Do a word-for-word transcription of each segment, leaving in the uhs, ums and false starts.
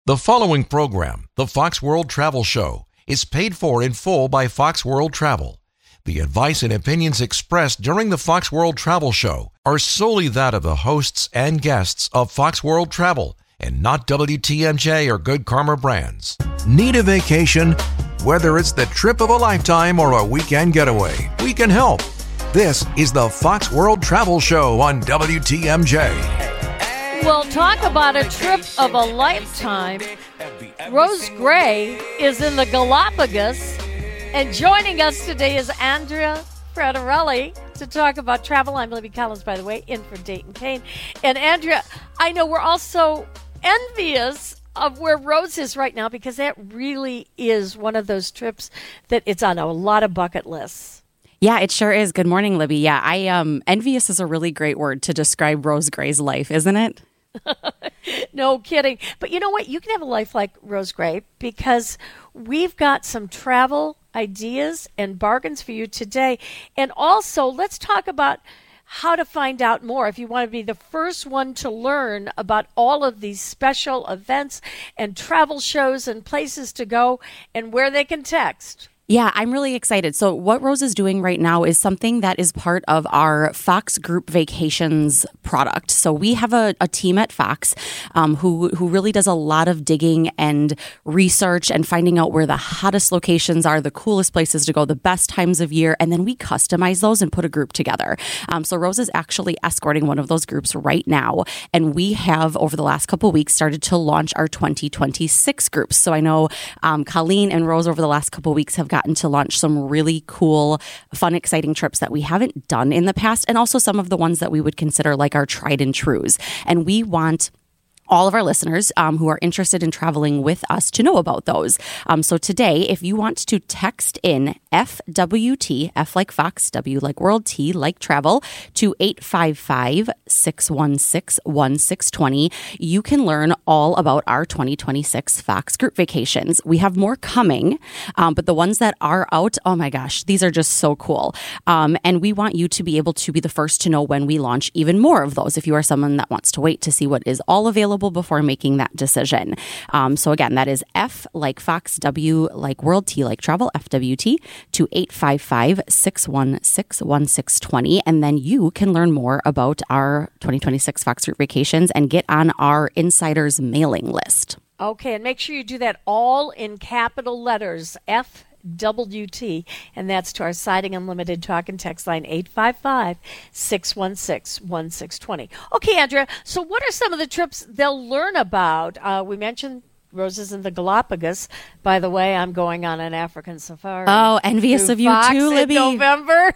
The following program, the Fox World Travel Show, is paid for in full by Fox World Travel. The advice and opinions expressed during the Fox World Travel Show are solely that of the hosts and guests of Fox World Travel and not W T M J or Good Karma Brands. Need a vacation? Whether it's the trip of a lifetime or a weekend getaway, we can help. This is the Fox World Travel Show on W T M J. We'll talk about a trip of a lifetime. Rose Gray is in the Galapagos, and joining us today is Andrea Frederelli to talk about travel. I'm Libby Collins, by the way, in for Dayton Kane. And Andrea, I know we're all so envious of where Rose is right now because that really is one of those trips that it's on a lot of bucket lists. Yeah, it sure is. Good morning, Libby. Yeah, I um, envious is a really great word to describe Rose Gray's life, isn't it? No kidding. But you know what? You can have a life like Rose Gray because we've got some travel ideas and bargains for you today. And also, let's talk about how to find out more if you want to be the first one to learn about all of these special events and travel shows and places to go and where they can text. Yeah, I'm really excited. So what Rose is doing right now is something that is part of our Fox Group Vacations product. So we have a, a team at Fox um, who who really does a lot of digging and research and finding out where the hottest locations are, the coolest places to go, the best times of year, and then we customize those and put a group together. Um, so Rose is actually escorting one of those groups right now, and we have, over the last couple of weeks, started to launch our twenty twenty-six groups. So I know um, Colleen and Rose over the last couple of weeks have got to launch some really cool, fun, exciting trips that we haven't done in the past, and also some of the ones that we would consider like our tried and trues. And we want all of our listeners um, who are interested in traveling with us to know about those. Um, so today, if you want to text in F W T, F like Fox, W like World, T like Travel, to eight five five, six one six, one six two zero, you can learn all about our twenty twenty-six Fox Group Vacations. We have more coming, um, but the ones that are out, oh my gosh, these are just so cool. Um, and we want you to be able to be the first to know when we launch even more of those if you are someone that wants to wait to see what is all available before making that decision. Um, so again, that is F like Fox, W like World, T like Travel, F W T, to eight five five, six one six, one six two zero. And then you can learn more about our twenty twenty-six Fox Group Vacations and get on our insiders mailing list. Okay, and make sure you do that all in capital letters, F W T, and that's to our Siding Unlimited talk and text line eight five five, six one six, one six two zero. Okay, Andrea, so what are some of the trips they'll learn about? Uh, we mentioned Rose is in the Galapagos. By the way, I'm going on an African safari. Oh, envious of you Fox too, Libby. In November.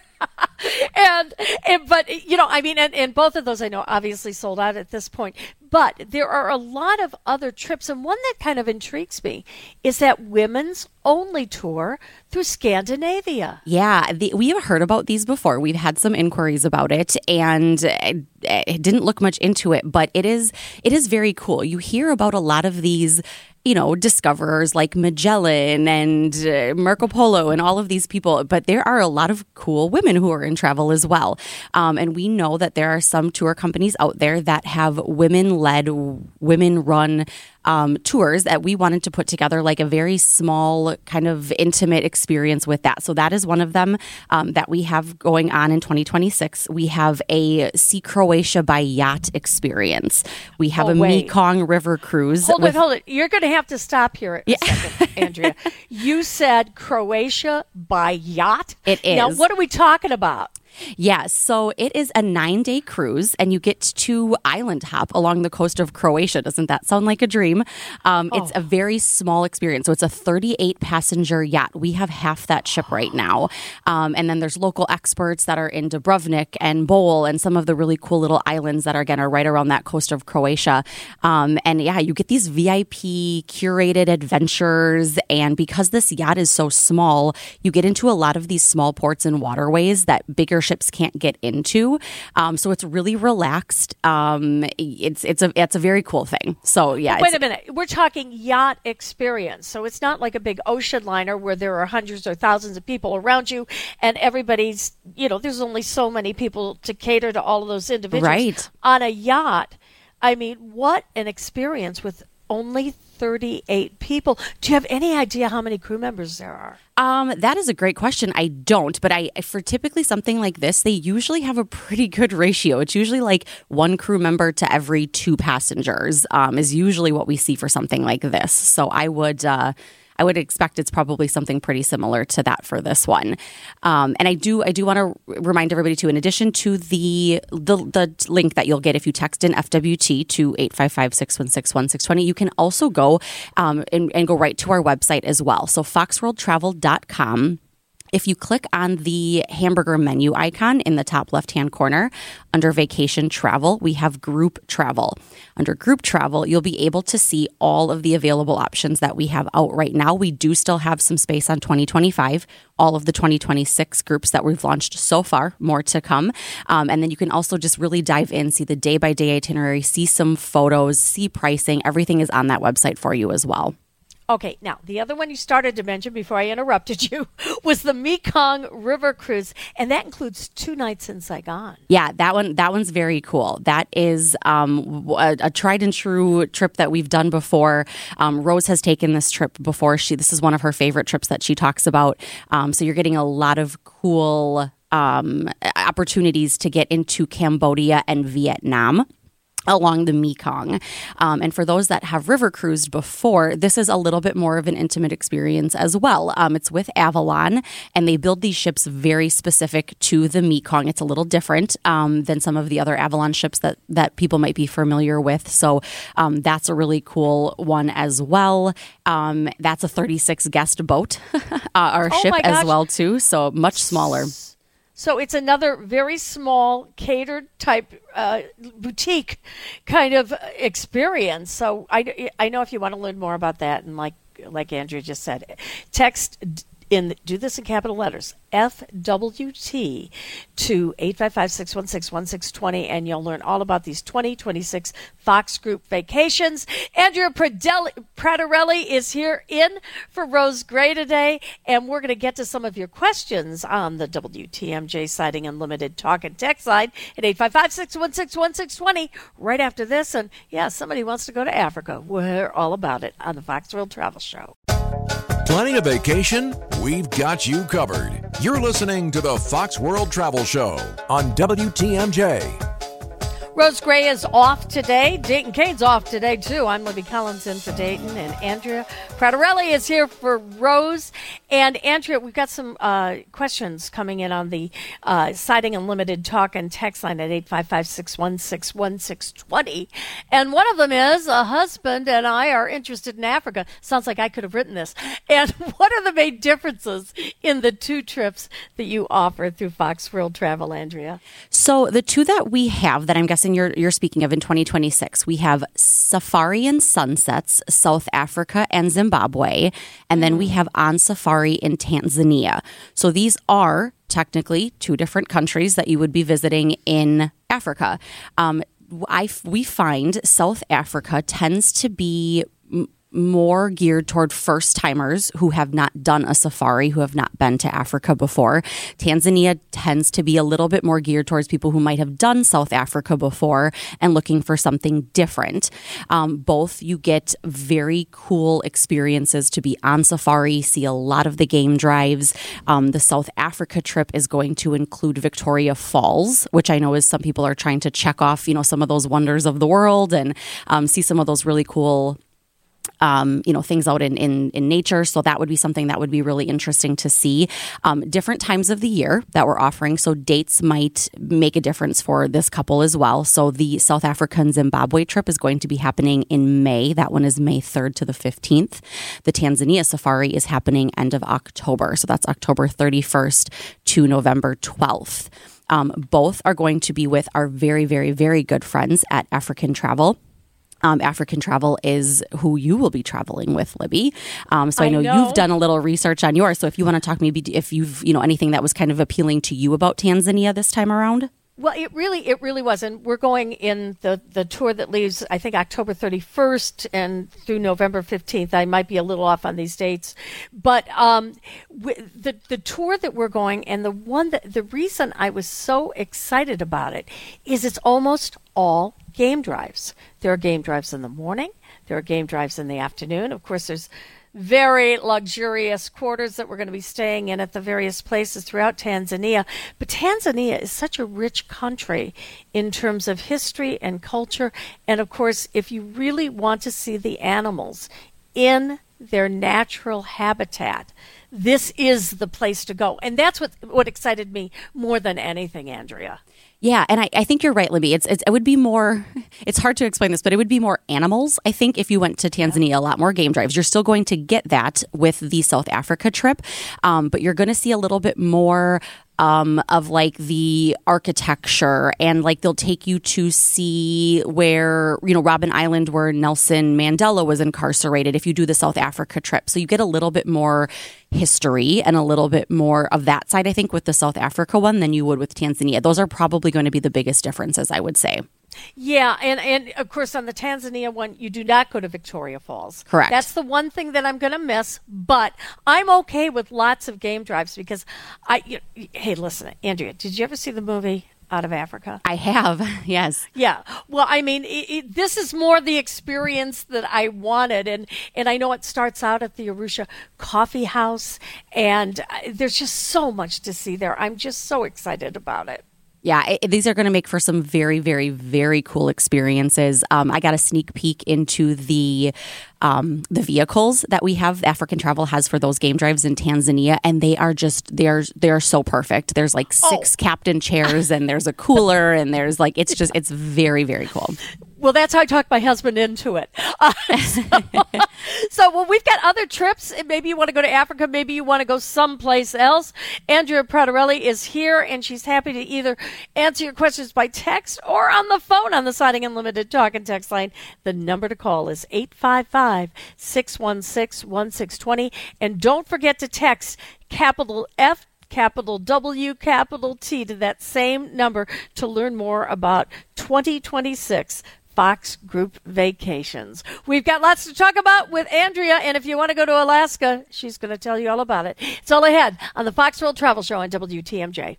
and, and but you know, I mean, and, and both of those I know obviously sold out at this point. But there are a lot of other trips, and one that kind of intrigues me is that women's only tour through Scandinavia. Yeah, the, we have heard about these before. We've had some inquiries about it, and it, it didn't look much into it, but it is it is very cool. You hear about a lot of these, you know, discoverers like Magellan and uh, Marco Polo and all of these people, but there are a lot of cool women who are in travel as well. Um, and we know that there are some tour companies out there that have women-led, women-run um, tours that we wanted to put together like a very small kind of intimate experience with that. So that is one of them um, that we have going on in twenty twenty-six. We have a See Croatia by Yacht experience. We have oh, a wait. Mekong River cruise. Hold with- it, hold it. You're going to have to stop here a Yeah. second, Andrea. You said Croatia by yacht? It is. Now, what are we talking about? Yeah, so it is a nine-day cruise, and you get to island hop along the coast of Croatia. Doesn't that sound like a dream? Um, oh. It's a very small experience. So it's a thirty-eight passenger yacht. We have half that ship right now. Um, and then there's local experts that are in Dubrovnik and Bol and some of the really cool little islands that are, again, are right around that coast of Croatia. Um, and yeah, you get these V I P curated adventures. And because this yacht is so small, you get into a lot of these small ports and waterways that bigger ships can't get into. Um, so it's really relaxed. Um, it's it's a it's a very cool thing. So yeah. Wait a minute. We're talking yacht experience. So it's not like a big ocean liner where there are hundreds or thousands of people around you and everybody's, you know, there's only so many people to cater to all of those individuals. Right. On a yacht, I mean, what an experience with only thirty-eight people. Do you have any idea how many crew members there are? Um, that is a great question. I don't, but I for typically something like this, they usually have a pretty good ratio. It's usually like one crew member to every two passengers um, is usually what we see for something like this. So I would uh, I would expect it's probably something pretty similar to that for this one. Um, and I do I do want to remind everybody too, in addition to the, the the link that you'll get if you text in F W T to eight five five, six one six, one six two zero, you can also go um, and, and go right to our website as well. So fox world travel dot com. If you click on the hamburger menu icon in the top left-hand corner, under vacation travel, we have group travel. Under group travel, you'll be able to see all of the available options that we have out right now. We do still have some space on twenty twenty-five, all of the twenty twenty-six groups that we've launched so far, more to come. Um, and then you can also just really dive in, see the day-by-day itinerary, see some photos, see pricing. Everything is on that website for you as well. Okay, now, the other one you started to mention before I interrupted you was the Mekong River Cruise, and that includes two nights in Saigon. Yeah, that one that one's very cool. That is um, a, a tried and true trip that we've done before. Um, Rose has taken this trip before. She This is one of her favorite trips that she talks about. Um, so you're getting a lot of cool um, opportunities to get into Cambodia and Vietnam along the Mekong. Um, and for those that have river cruised before, this is a little bit more of an intimate experience as well. Um, it's with Avalon, and they build these ships very specific to the Mekong. It's a little different um, than some of the other Avalon ships that, that people might be familiar with. So um, that's a really cool one as well. Um, that's a thirty-six guest boat, uh, or oh ship as well too. So much smaller. So it's another very small, catered type uh, boutique kind of experience. So I, I know if you want to learn more about that, and like like Andrea just said, text in do this in capital letters, F W T to eight five five, six one six, one six two zero, and you'll learn all about these twenty twenty-six Fox Group vacations. Andrea Pratarelli is here in for Rose Gray today, and we're going to get to some of your questions on the W T M J Siding Unlimited talk and text line at eight five five, six one six, one six two zero right after this. And yeah, somebody wants to go to Africa. We're all about it on the Fox World Travel Show. Planning a vacation? We've got you covered. You're listening to the Fox World Travel Show on W T M J. Rose Gray is off today. Dayton Kane's off today, too. I'm Libby Collins in for Dayton, and Andrea Pratarelli is here for Rose. And Andrea, we've got some uh, questions coming in on the uh, Siding Unlimited talk and text line at eight five five, six one six, one six two zero. And one of them is, a husband and I are interested in Africa. Sounds like I could have written this. And what are the main differences in the two trips that you offer through Fox World Travel, Andrea? So the two that we have that I'm guessing You're, you're speaking of in twenty twenty-six, we have Safari and Sunsets, South Africa and Zimbabwe, and then we have On Safari in Tanzania. So these are technically two different countries that you would be visiting in Africa. Um, I, we find South Africa tends to be m- more geared toward first timers who have not done a safari, who have not been to Africa before. Tanzania tends to be a little bit more geared towards people who might have done South Africa before and looking for something different. Um, both you get very cool experiences to be on safari, see a lot of the game drives. Um, the South Africa trip is going to include Victoria Falls, which I know is some people are trying to check off, you know, some of those wonders of the world and um, see some of those really cool Um, you know, things out in, in, in nature. So that would be something that would be really interesting to see. Um, different times of the year that we're offering. So dates might make a difference for this couple as well. So the South Africa and Zimbabwe trip is going to be happening in May. That one is May third to the fifteenth. The Tanzania safari is happening end of October. So that's October thirty-first to November twelfth. Um, both are going to be with our very, very, very good friends at African Travel. Um, African Travel is who you will be traveling with, Libby. Um, so I know, I know you've done a little research on yours. So if you want to talk, maybe if you've, you know, anything that was kind of appealing to you about Tanzania this time around. Well, it really, it really was. And we're going in the, the tour that leaves, I think, October thirty-first and through November fifteenth. I might be a little off on these dates. But um, the, the tour that we're going, and the one that, the reason I was so excited about it is it's almost all game drives. There are game drives in the morning. There are game drives in the afternoon. Of course, there's very luxurious quarters that we're going to be staying in at the various places throughout Tanzania. But Tanzania is such a rich country in terms of history and culture. And of course, if you really want to see the animals in their natural habitat, this is the place to go. And that's what what excited me more than anything, Andrea. Yeah, and I, I think you're right, Libby. It's, it's it would be more, it's hard to explain this, but it would be more animals. I think if you went to Tanzania, a lot more game drives. You're still going to get that with the South Africa trip, um, but you're going to see a little bit more um, of like the architecture, and like they'll take you to see where, you know, Robben Island, where Nelson Mandela was incarcerated if you do the South Africa trip. So you get a little bit more history and a little bit more of that side, I think, with the South Africa one than you would with Tanzania. Those are probably going to be the biggest differences, I would say. Yeah, and, and of course on the Tanzania one, you do not go to Victoria Falls. Correct. That's the one thing that I'm going to miss, but I'm okay with lots of game drives because I, you, hey, listen, Andrea, did you ever see the movie Out of Africa? I have, yes. Yeah. Well, I mean, it, it, this is more the experience that I wanted. And, and I know it starts out at the Arusha Coffee House, and uh, there's just so much to see there. I'm just so excited about it. Yeah, it, these are going to make for some very, very, very cool experiences. Um, I got a sneak peek into the um, the vehicles that we have. African Travel has for those game drives in Tanzania, and they are just they're they're so perfect. There's like six oh. captain chairs, and there's a cooler, and there's like it's just it's very, very cool. Well, that's how I talked my husband into it. Uh, so, so, well, we've got other trips. Maybe you want to go to Africa. Maybe you want to go someplace else. Andrea Pratarelli is here, and she's happy to either answer your questions by text or on the phone on the Siding Unlimited talk and text line. The number to call is eight five five, six one six, one six two zero. And don't forget to text capital F, capital W, capital T to that same number to learn more about twenty twenty-six Fox Group Vacations. We've got lots to talk about with Andrea, and if you want to go to Alaska, she's going to tell you all about it. It's all ahead on the Fox World Travel Show on W T M J.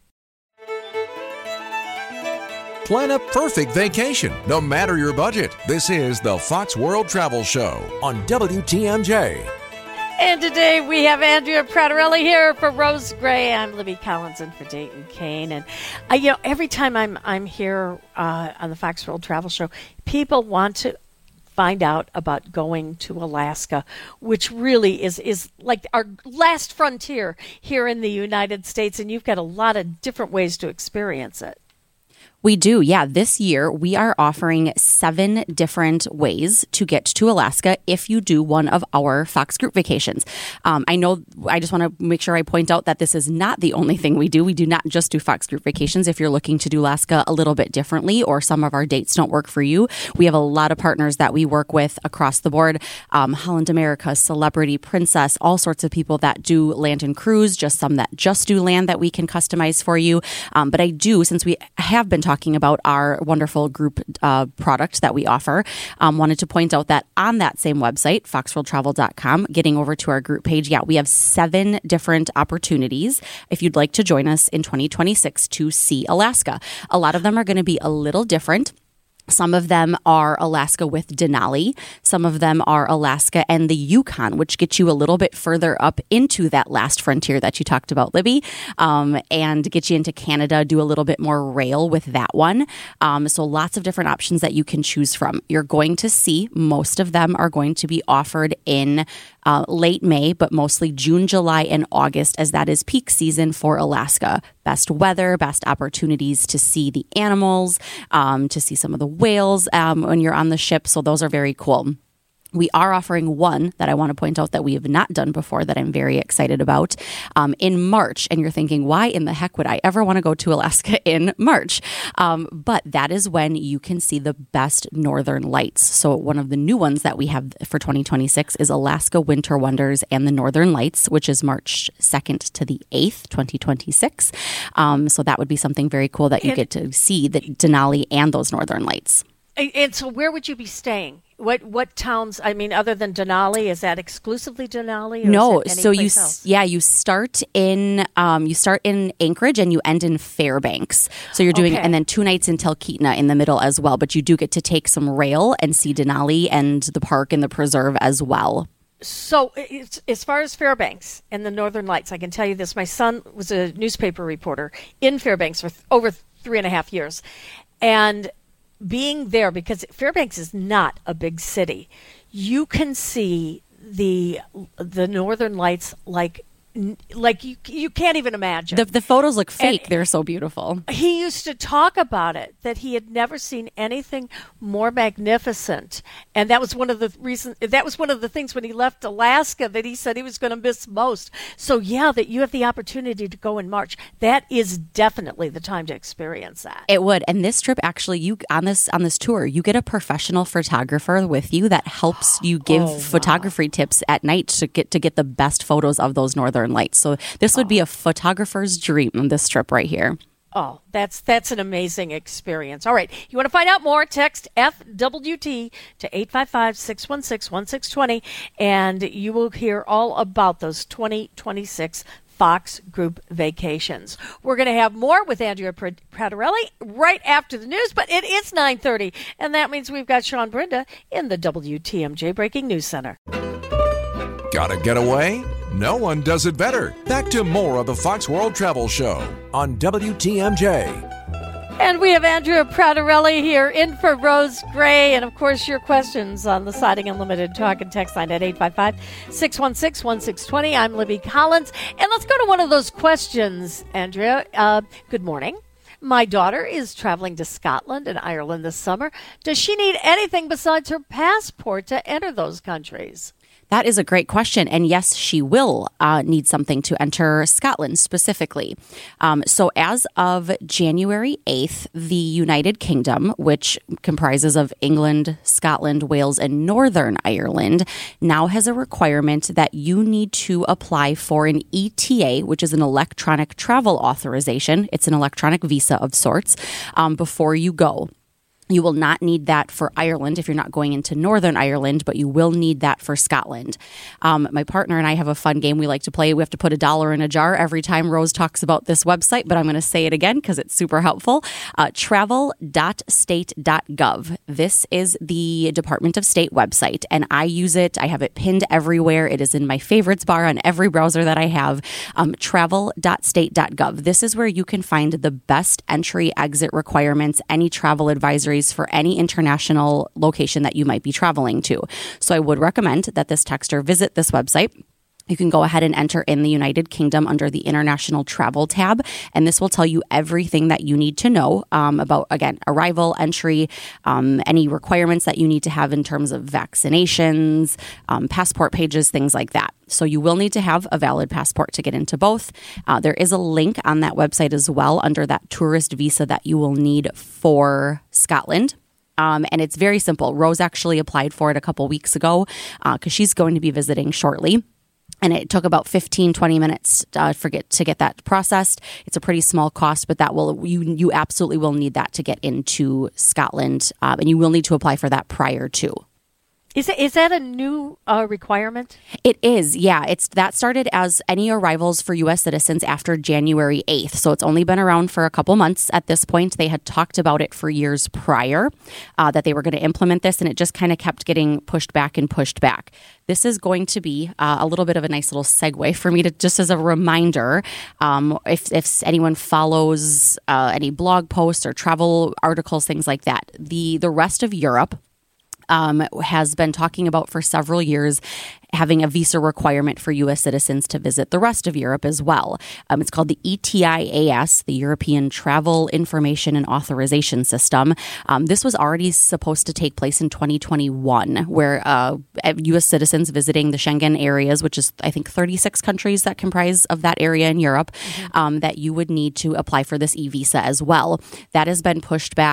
Plan a perfect vacation, no matter your budget. This is the Fox World Travel Show on W T M J. And today we have Andrea Pratarelli here for Rose Gray. I'm Libby Collinson for Dayton Kane. And I, you know, every time I'm I'm here uh, on the Fox World Travel Show, people want to find out about going to Alaska, which really is is like our last frontier here in the United States. And you've got a lot of different ways to experience it. We do, yeah. This year, we are offering seven different ways to get to Alaska if you do one of our Fox Group Vacations. Um, I know, I just want to make sure I point out that this is not the only thing we do. We do not just do Fox Group Vacations. If you're looking to do Alaska a little bit differently or some of our dates don't work for you, we have a lot of partners that we work with across the board. Um, Holland America, Celebrity, Princess, all sorts of people that do land and cruise, just some that just do land that we can customize for you. Um, but I do, since we have been talking about our wonderful group uh, product that we offer, um, wanted to point out that on that same website, fox world travel dot com, getting over to our group page, yeah, we have seven different opportunities if you'd like to join us in twenty twenty-six to see Alaska. A lot of them are going to be a little different. Some of them are Alaska with Denali. Some of them are Alaska and the Yukon, which gets you a little bit further up into that last frontier that you talked about, Libby, um, and get you into Canada, do a little bit more rail with that one. Um, so lots of different options that you can choose from. You're going to see most of them are going to be offered in uh, late May, but mostly June, July, and August, as that is peak season for Alaska. Best weather, best opportunities to see the animals, um, to see some of the whales um, when you're on the ship. So those are very cool. We are offering one that I want to point out that we have not done before that I'm very excited about um, in March. And you're thinking, why in the heck would I ever want to go to Alaska in March? Um, but that is when you can see the best northern lights. So one of the new ones that we have for twenty twenty-six is Alaska Winter Wonders and the Northern Lights, which is March second to the eighth, twenty twenty-six. Um, so that would be something very cool that you get to see the Denali and those northern lights. And so where would you be staying? What what towns, I mean, other than Denali, is that exclusively Denali? Or no, is it any so you, place else? yeah, you start in, um, you start in Anchorage and you end in Fairbanks. So you're doing, Okay. and then two nights in Talkeetna in the middle as well. But you do get to take some rail and see Denali and the park and the preserve as well. So it's, as far as Fairbanks and the Northern Lights, I can tell you this. My son was a newspaper reporter in Fairbanks for th- over three and a half years. And being there, because Fairbanks is not a big city, you can see the the Northern Lights like like you you can't even imagine. The, the photos look fake. And They're so beautiful. he used to talk about it, that he had never seen anything more magnificent. And that was one of the reasons, that was one of the things when he left Alaska that he said he was going to miss most. So yeah, that you have the opportunity to go in March. That is definitely the time to experience that. It would. And this trip, actually, you on this on this tour, you get a professional photographer with you that helps you give Oh, wow. photography tips at night to get to get the best photos of those northern lights. So this would be a photographer's dream, this trip right here. Oh, that's that's an amazing experience. All right. You want to find out more? Text F W T to eight five five, six one six, one six two zero, and you will hear all about those twenty twenty-six Fox Group vacations. We're going to have more with Andrea Pratarelli right after the news, but it is nine thirty, and that means we've got Sean Brinda in the W T M J Breaking News Center. Gotta get away? No one does it better. Back to more of the Fox World Travel Show on W T M J. And we have Andrea Pratarelli here in for Rose Gray. And, of course, your questions on the Siding Unlimited talk and text line at eight five five, six one six, one six two zero. I'm Libby Collins. And let's go to one of those questions, Andrea. Uh, good morning. My daughter is traveling to Scotland and Ireland this summer. Does she need anything besides her passport to enter those countries? That is a great question. And yes, she will uh, need something to enter Scotland specifically. Um, so as of January eighth, the United Kingdom, which comprises of England, Scotland, Wales, and Northern Ireland, now has a requirement that you need to apply for an E T A, which is an electronic travel authorization. It's an electronic visa of sorts, um, before you go. You will not need that for Ireland if you're not going into Northern Ireland, but you will need that for Scotland. Um, my partner and I have a fun game we like to play. We have to put a dollar in a jar every time Rose talks about this website, but I'm going to say it again because it's super helpful. Uh, travel dot state dot gov. This is the Department of State website, and I use it. I have it pinned everywhere. It is in my favorites bar on every browser that I have. Um, travel dot state dot gov. This is where you can find the best entry-exit requirements, any travel advisories for any international location that you might be traveling to. So I would recommend that this texter visit this website. You can go ahead and enter in the United Kingdom under the International Travel tab, and this will tell you everything that you need to know um, about, again, arrival, entry, um, any requirements that you need to have in terms of vaccinations, um, passport pages, things like that. So you will need to have a valid passport to get into both. Uh, there is a link on that website as well under that tourist visa that you will need for Scotland. Um, and it's very simple. Rose actually applied for it a couple weeks ago because uh, she's going to be visiting shortly. And it took about fifteen, twenty minutes uh, for get, to get that processed. It's a pretty small cost, but that will you you absolutely will need that to get into Scotland. Um, and you will need to apply for that prior to. Is it, is that a new uh, requirement? It is, yeah. It's that started as any arrivals for U S citizens after January eighth. So it's only been around for a couple months at this point. They had talked about it for years prior, uh, that they were going to implement this, and it just kind of kept getting pushed back and pushed back. This is going to be uh, a little bit of a nice little segue for me to, just as a reminder, um, if, if anyone follows uh, any blog posts or travel articles, things like that, the, the rest of Europe Um, has been talking about for several years having a visa requirement for U S citizens to visit the rest of Europe as well. Um, it's called the E T I A S, the European Travel Information and Authorization System. Um, this was already supposed to take place in twenty twenty-one, where uh, U S citizens visiting the Schengen areas, which is, I think, thirty-six countries that comprise of that area in Europe, mm-hmm. um, that you would need to apply for this e-visa as well. That has been pushed back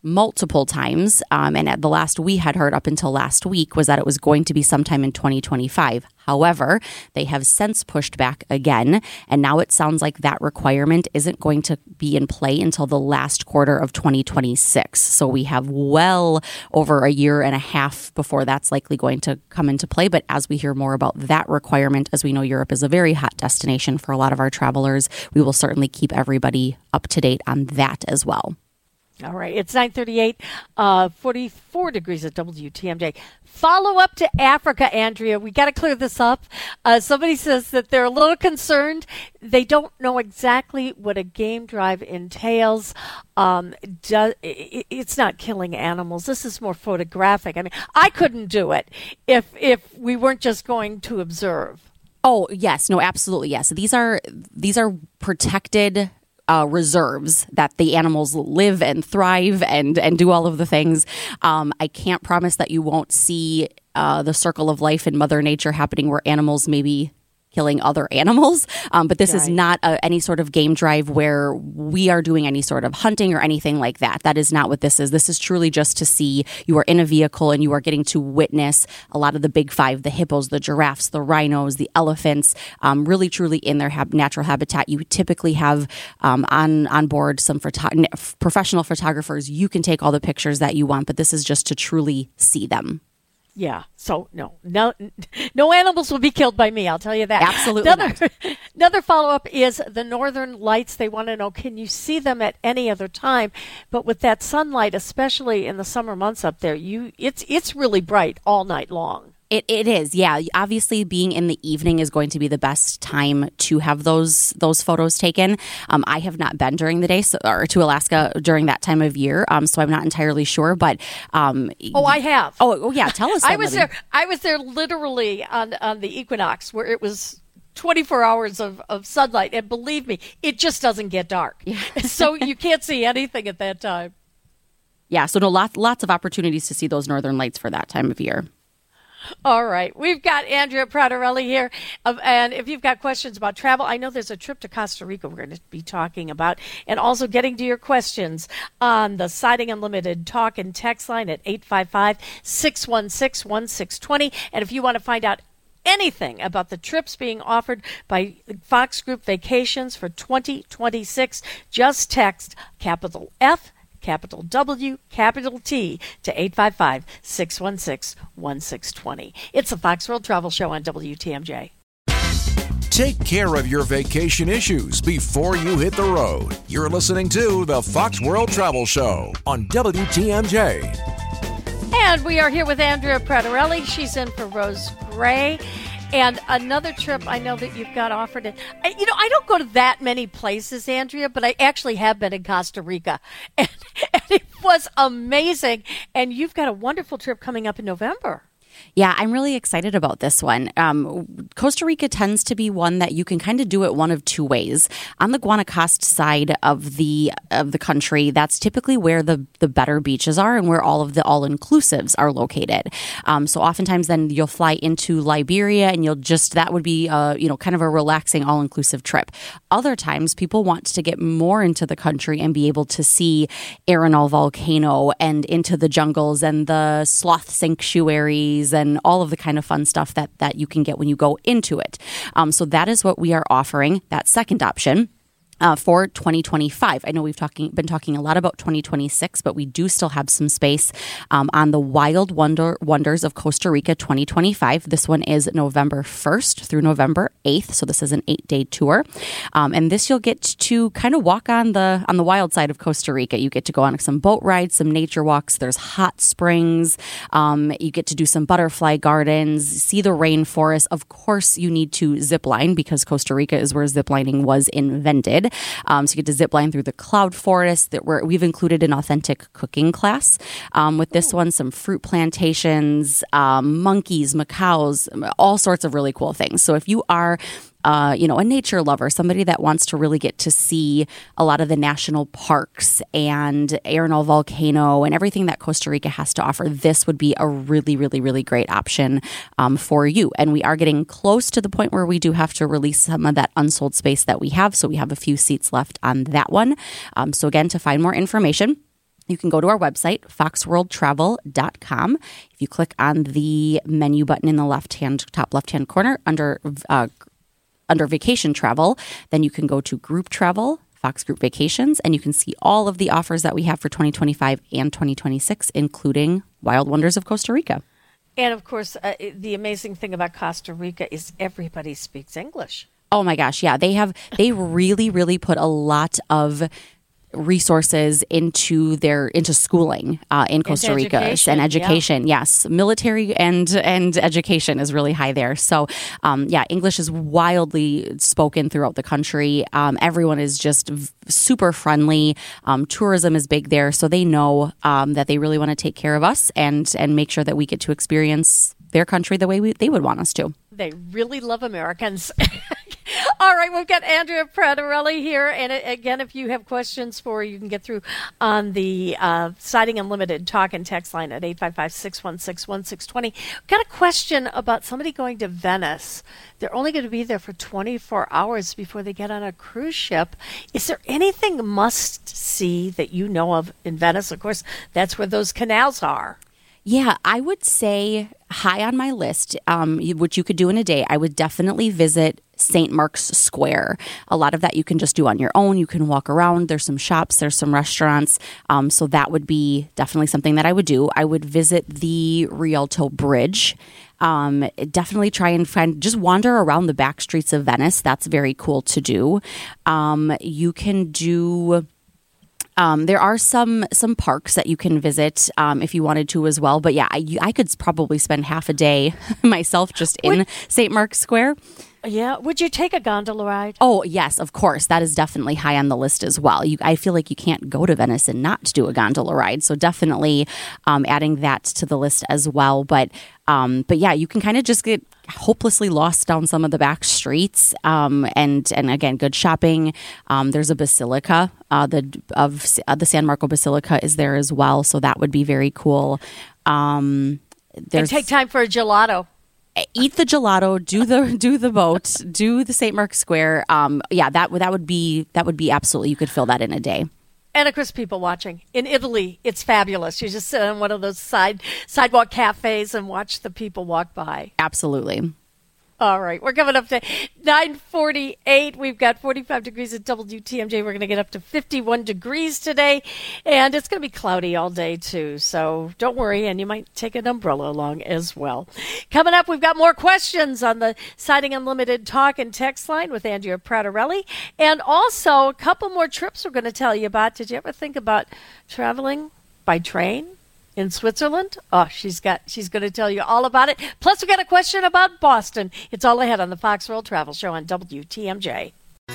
multiple times, um, and at the last we had heard up until last week was that it was going to be sometime in twenty twenty-five. However, they have since pushed back again, and now it sounds like that requirement isn't going to be in play until the last quarter of twenty twenty-six. So we have well over a year and a half before that's likely going to come into play. But as we hear more about that requirement, as we know Europe is a very hot destination for a lot of our travelers, we will certainly keep everybody up to date on that as well. All right, it's nine thirty-eight, uh, forty-four degrees at W T M J. Follow up to Africa, Andrea. We got to clear this up. Uh, somebody says that they're a little concerned. They don't know exactly what a game drive entails. Um, do, it, it's not killing animals. This is more photographic. I mean, I couldn't do it if if we weren't just going to observe. Oh, yes. No, absolutely. Yes. These are these are protected Uh, reserves that the animals live and thrive and, and do all of the things. Um, I can't promise that you won't see uh, the circle of life in Mother Nature happening where animals maybe killing other animals. Um, but this right. is not a, any sort of game drive where we are doing any sort of hunting or anything like that. That is not what this is. This is truly just to see you are in a vehicle and you are getting to witness a lot of the big five, the hippos, the giraffes, the rhinos, the elephants, um, really truly in their hab- natural habitat. You typically have um, on, on board some photo- professional photographers. You can take all the pictures that you want, but this is just to truly see them. Yeah. So no, no, no animals will be killed by me. I'll tell you that. Absolutely. Another, another follow-up is the Northern Lights. They want to know, can you see them at any other time? But with that sunlight, especially in the summer months up there, you it's it's really bright all night long. It It is, yeah. Obviously, being in the evening is going to be the best time to have those those photos taken. Um, I have not been during the day so, or to Alaska during that time of year, um, so I'm not entirely sure. But um, oh, I have. Oh, oh yeah. Tell us. I that, was Libby. there. I was there literally on on the equinox where it was twenty-four hours of, of sunlight, and believe me, it just doesn't get dark. Yeah. So you can't see anything at that time. Yeah. So no, lots lots of opportunities to see those northern lights for that time of year. All right. We've got Andrea Pratarelli here. Uh, and if you've got questions about travel, I know there's a trip to Costa Rica we're going to be talking about. And also getting to your questions on the Siding Unlimited talk and text line at eight five five, six one six, one six two zero. And if you want to find out anything about the trips being offered by Fox Group Vacations for twenty twenty-six, just text capital F, capital W, capital T to eight five five, six one six, one six two zero. It's the Fox World Travel Show on W T M J. Take care of your vacation issues before you hit the road. You're listening to the Fox World Travel Show on W T M J. And we are here with Andrea Pratarelli. She's in for Rose Gray. And another trip I know that you've got offered. It. You know, I don't go to that many places, Andrea, but I actually have been in Costa Rica. And, and it was amazing. And you've got a wonderful trip coming up in November. Yeah, I'm really excited about this one. Um, Costa Rica tends to be one that you can kind of do it one of two ways. On the Guanacaste side of the of the country, that's typically where the, the better beaches are and where all of the all-inclusives are located. Um, so oftentimes then you'll fly into Liberia and you'll just, that would be a, you know, kind of a relaxing all-inclusive trip. Other times people want to get more into the country and be able to see Arenal Volcano and into the jungles and the sloth sanctuaries and all of the kind of fun stuff that, that you can get when you go into it. Um, so that is what we are offering, that second option. Uh, for twenty twenty-five. I know we've talking been talking a lot about twenty twenty-six, but we do still have some space um, on the Wild Wonder Wonders of Costa Rica twenty twenty-five. This one is November first through November eighth, so this is an eight-day tour. Um, and this you'll get to kind of walk on the on the wild side of Costa Rica. You get to go on some boat rides, some nature walks. There's hot springs. Um, you get to do some butterfly gardens, see the rainforest. Of course, you need to zip line because Costa Rica is where zip lining was invented. Um, so you get to zip line through the cloud forest. That we're, we've included an authentic cooking class. Um, with this one, some fruit plantations, um, monkeys, macaws, all sorts of really cool things. So if you are Uh, you know, a nature lover, somebody that wants to really get to see a lot of the national parks and Arenal Volcano and everything that Costa Rica has to offer, this would be a really, really, really great option um, for you. And we are getting close to the point where we do have to release some of that unsold space that we have. So we have a few seats left on that one. Um, so again, to find more information, you can go to our website, fox world travel dot com. If you click on the menu button in the left-hand, top left-hand corner under uh, under vacation travel, then you can go to group travel, Fox Group Vacations, and you can see all of the offers that we have for twenty twenty-five and twenty twenty-six, including Wild Wonders of Costa Rica. And of course, uh, the amazing thing about Costa Rica is everybody speaks English. Oh my gosh, yeah. They have, they really, really put a lot of resources into their into schooling uh, in Costa into Rica education, and education. Yeah. Yes, military and and education is really high there. So, um, yeah, English is wildly spoken throughout the country. Um, everyone is just v- super friendly. Um, tourism is big there, so they know um, that they really want to take care of us and and make sure that we get to experience their country the way we, they would want us to. They really love Americans. All right, we've got Andrea Pratarelli here. And again, if you have questions for her, you can get through on the uh, Siding Unlimited talk and text line at eight five five, six one six, one six two zero. Got a question about somebody going to Venice. They're only going to be there for twenty-four hours before they get on a cruise ship. Is there anything must-see that you know of in Venice? Of course, that's where those canals are. Yeah, I would say high on my list, um, which you could do in a day, I would definitely visit Saint Mark's Square. A lot of that you can just do on your own. You can walk around. There's some shops. There's some restaurants. Um, so that would be definitely something that I would do. I would visit the Rialto Bridge. Um, definitely try and find, just wander around the back streets of Venice. That's very cool to do. Um, you can do... Um, there are some some parks that you can visit um, if you wanted to as well. But yeah, I, I could probably spend half a day myself just in Would, Saint Mark's Square. Yeah. Would you take a gondola ride? Oh, yes, of course. That is definitely high on the list as well. You, I feel like you can't go to Venice and not do a gondola ride. So definitely um, adding that to the list as well. But um, but yeah, you can kind of just get hopelessly lost down some of the back streets. Um, and, and again, good shopping. Um, there's a basilica. Uh, the of uh, the San Marco Basilica is there as well. So that would be very cool. Um, there's, and take time for a gelato. Eat the gelato, do the do the boat, do the Saint Mark's Square. Um, yeah, that would that would be that would be absolutely. You could fill that in a day. And of course, people watching in Italy, it's fabulous. You just sit on one of those side sidewalk cafes and watch the people walk by. Absolutely. All right, we're coming up to nine forty-eight. We've got forty-five degrees at W T M J. We're going to get up to fifty-one degrees today, and it's going to be cloudy all day, too. So don't worry, and you might take an umbrella along as well. Coming up, we've got more questions on the Siding Unlimited talk and text line with Andrea Pratarelli, and also a couple more trips we're going to tell you about. Did you ever think about traveling by train in Switzerland? Oh, she's got. She's going to tell you all about it. Plus, we got a question about Boston. It's all ahead on the Fox World Travel Show on W T M J.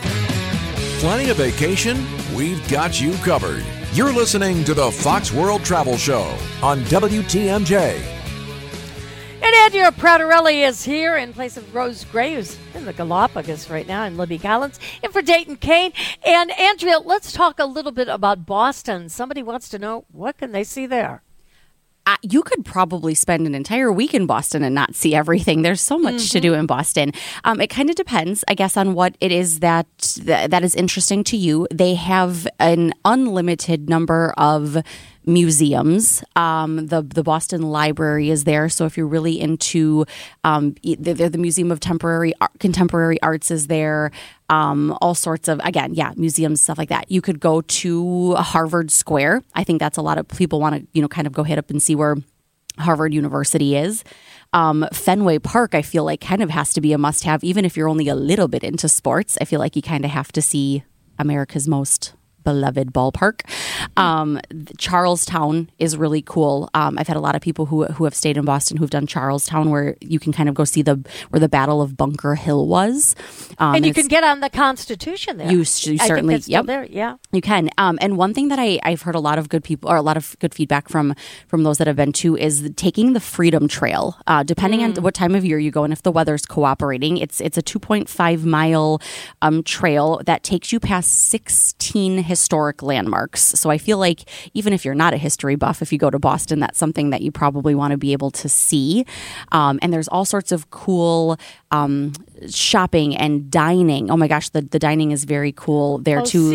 Planning a vacation? We've got you covered. You're listening to the Fox World Travel Show on W T M J. And Andrea Pratarelli is here in place of Rose Gray, who's in the Galapagos right now, and Libby Collins in for Dayton Kane. And Andrea, let's talk a little bit about Boston. Somebody wants to know, what can they see there? Uh, you could probably spend an entire week in Boston and not see everything. There's so much mm-hmm. to do in Boston. Um, it kind of depends, I guess, on what it is that th- that is interesting to you. They have an unlimited number of museums. Um, the the Boston Library is there, so if you're really into, um, the, the Museum of Temporary Art, Contemporary Arts is there. Um, all sorts of, again, yeah, museums, stuff like that. You could go to Harvard Square. I think that's a lot of people want to, you know, kind of go hit up and see where Harvard University is. Um, Fenway Park, I feel like, kind of has to be a must-have, even if you're only a little bit into sports. I feel like you kind of have to see America's most beloved ballpark. Um, Charlestown is really cool. Um, I've had a lot of people who who have stayed in Boston who've done Charlestown, where you can kind of go see the where the Battle of Bunker Hill was. Um, and you can get on the Constitution there. You, you certainly, I think that's yep, still there. Yeah, you can. Um, and one thing that I, I've heard a lot of good people, or a lot of good feedback from from those that have been to, is taking the Freedom Trail. Uh, depending mm. on what time of year you go, and if the weather's cooperating, it's it's a two point five mile um, trail that takes you past sixteen historic landmarks. So I feel like even if you're not a history buff, if you go to Boston, that's something that you probably want to be able to see. Um, and there's all sorts of cool um, shopping and dining. Oh my gosh, the, the dining is very cool there oh, too. Seafood.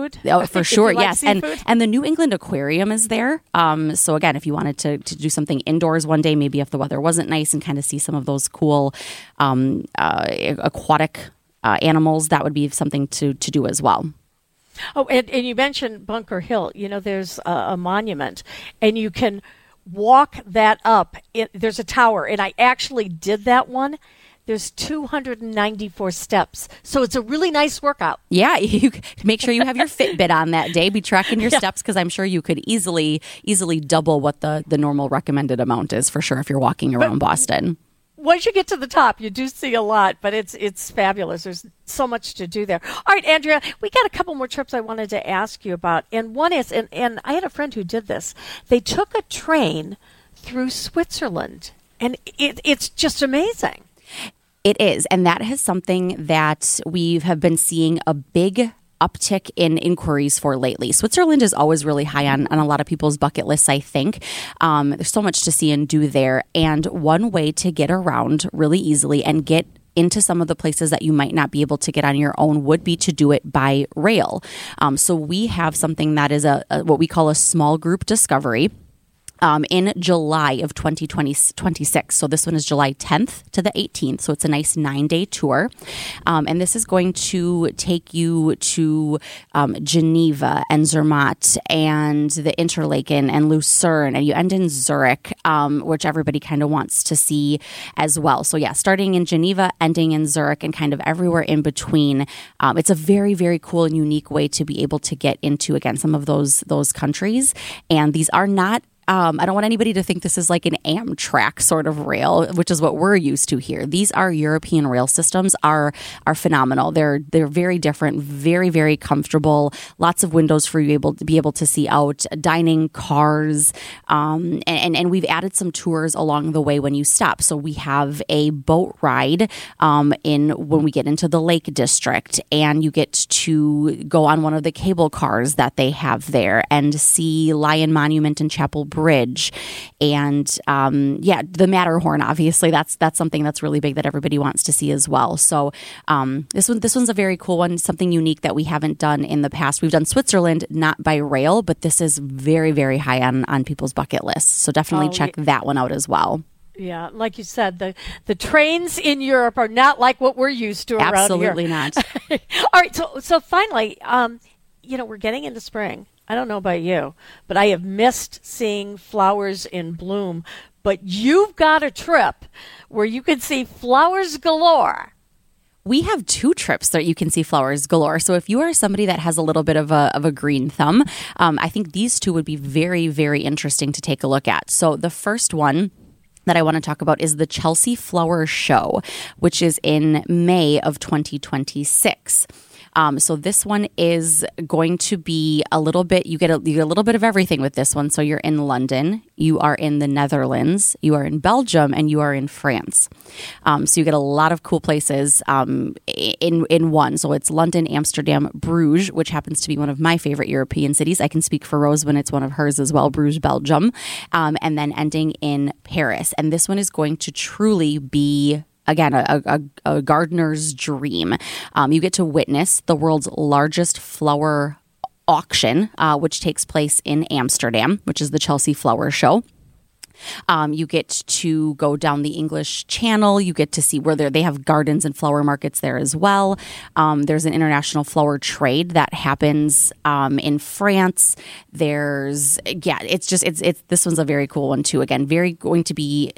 seafood? Oh, for sure, like yes. Seafood? And and the New England Aquarium is there. Um, so again, if you wanted to, to do something indoors one day, maybe if the weather wasn't nice and kind of see some of those cool um, uh, aquatic uh, animals, that would be something to, to do as well. Oh, and, and you mentioned Bunker Hill. You know, there's a, a monument, and you can walk that up. It, there's a tower, and I actually did that one. There's two hundred ninety-four steps. So it's a really nice workout. Yeah, you make sure you have your Fitbit on that day. Be tracking your yeah. steps, because I'm sure you could easily easily double what the, the normal recommended amount is for sure if you're walking around but, Boston. Once you get to the top, you do see a lot, but it's it's fabulous. There's so much to do there. All right, Andrea, we got a couple more trips I wanted to ask you about. And one is, and, and I had a friend who did this. They took a train through Switzerland, and it, it's just amazing. It is, and that is something that we have been seeing a big uptick in inquiries for lately. Switzerland is always really high on, on a lot of people's bucket lists, I think. Um, there's so much to see and do there, and one way to get around really easily and get into some of the places that you might not be able to get on your own would be to do it by rail. Um, so we have something that is a, a what we call a small group discovery. Um, in July of twenty twenty-six. So this one is July tenth to the eighteenth. So it's a nice nine-day tour. Um, and this is going to take you to um, Geneva and Zermatt and the Interlaken and Lucerne. And you end in Zurich, um, which everybody kind of wants to see as well. So yeah, starting in Geneva, ending in Zurich, and kind of everywhere in between. Um, it's a very, very cool and unique way to be able to get into, again, some of those, those countries. And these are not Um, I don't want anybody to think this is like an Amtrak sort of rail, which is what we're used to here. These are European rail systems are are phenomenal. They're they're very different, very very comfortable. Lots of windows for you able to be able to see out, dining, cars, um, and and we've added some tours along the way when you stop. So we have a boat ride um, in when we get into the Lake District, and you get to go on one of the cable cars that they have there and see Lion Monument and Chapel Bridge, and um, yeah, the Matterhorn. Obviously, that's that's something that's really big that everybody wants to see as well. So um, this one, this one's a very cool one, something unique that we haven't done in the past. We've done Switzerland not by rail, but this is very very high on on people's bucket lists. So definitely oh, check yeah. that one out as well. Yeah, like you said, the the trains in Europe are not like what we're used to around here. Absolutely not. All right, so so finally, um, you know, we're getting into spring. I don't know about you, but I have missed seeing flowers in bloom. But you've got a trip where you can see flowers galore. We have two trips that you can see flowers galore. So if you are somebody that has a little bit of a, of a green thumb, um, I think these two would be very, very interesting to take a look at. So the first one that I want to talk about is the Chelsea Flower Show, which is in May of twenty twenty-six. Um, so this one is going to be a little bit, you get a, you get a little bit of everything with this one. So you're in London, you are in the Netherlands, you are in Belgium, and you are in France. Um, so you get a lot of cool places um, in, in one. So it's London, Amsterdam, Bruges, which happens to be one of my favorite European cities. I can speak for Rose when it's one of hers as well, Bruges, Belgium, um, and then ending in Paris. And this one is going to truly be Again, a, a, a gardener's dream. Um, you get to witness the world's largest flower auction, uh, which takes place in Amsterdam, which is the Chelsea Flower Show. Um, you get to go down the English Channel. You get to see where they have gardens and flower markets there as well. Um, there's an international flower trade that happens um, in France. There's, yeah, it's just, it's, it's, this one's a very cool one too. Again, very going to be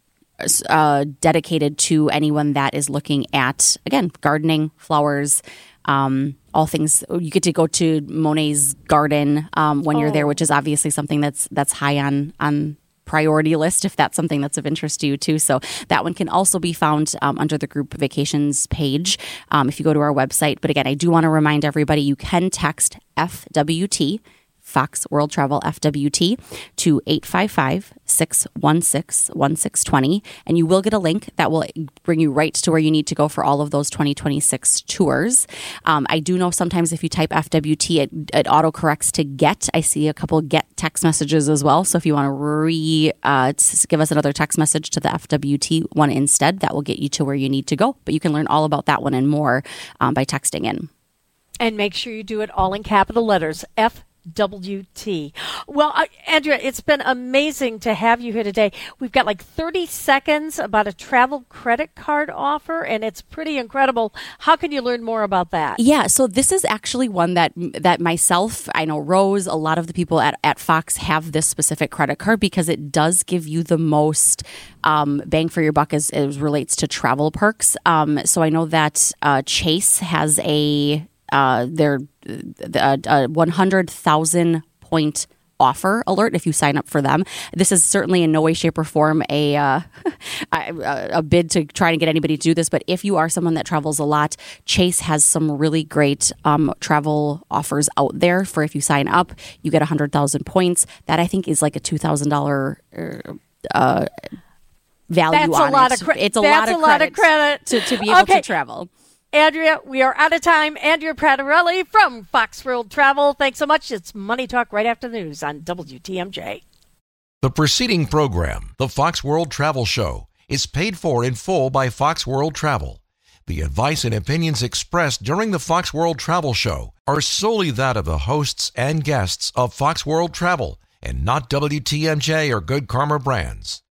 Uh, dedicated to anyone that is looking at, again, gardening, flowers, um, all things. You get to go to Monet's garden um, when oh. you're there, which is obviously something that's that's high on on priority list if that's something that's of interest to you too. So that one can also be found um, under the group vacations page um, if you go to our website. But again, I do want to remind everybody you can text F W T, Fox World Travel F W T, to eight five five, six one six, one six two zero, and you will get a link that will bring you right to where you need to go for all of those twenty twenty-six tours. Um, I do know sometimes if you type F W T, it, it autocorrects to get. I see a couple get text messages as well, so if you want to re uh, give us another text message to the F W T one instead, that will get you to where you need to go. But you can learn all about that one and more um, by texting in. And make sure you do it all in capital letters, F W T. Well, uh, Andrea, it's been amazing to have you here today. We've got like thirty seconds about a travel credit card offer, and it's pretty incredible. How can you learn more about that? Yeah, so this is actually one that that myself, I know Rose, a lot of the people at, at Fox have this specific credit card because it does give you the most um, bang for your buck as it relates to travel perks. Um, so I know that uh, Chase has a Uh, their uh, uh, one hundred thousand point offer alert if you sign up for them. This is certainly in no way, shape, or form a uh, a, a bid to try and get anybody to do this. But if you are someone that travels a lot, Chase has some really great um, travel offers out there for if you sign up, you get one hundred thousand points. That I think is like a two thousand dollars uh, value That's on a lot it. Of cre- it's a That's lot of a lot credit, of credit to, to be able okay. to travel. Andrea, we are out of time. Andrea Prattarelli from Fox World Travel. Thanks so much. It's Money Talk right after the news on W T M J. The preceding program, the Fox World Travel Show, is paid for in full by Fox World Travel. The advice and opinions expressed during the Fox World Travel Show are solely that of the hosts and guests of Fox World Travel and not W T M J or Good Karma Brands.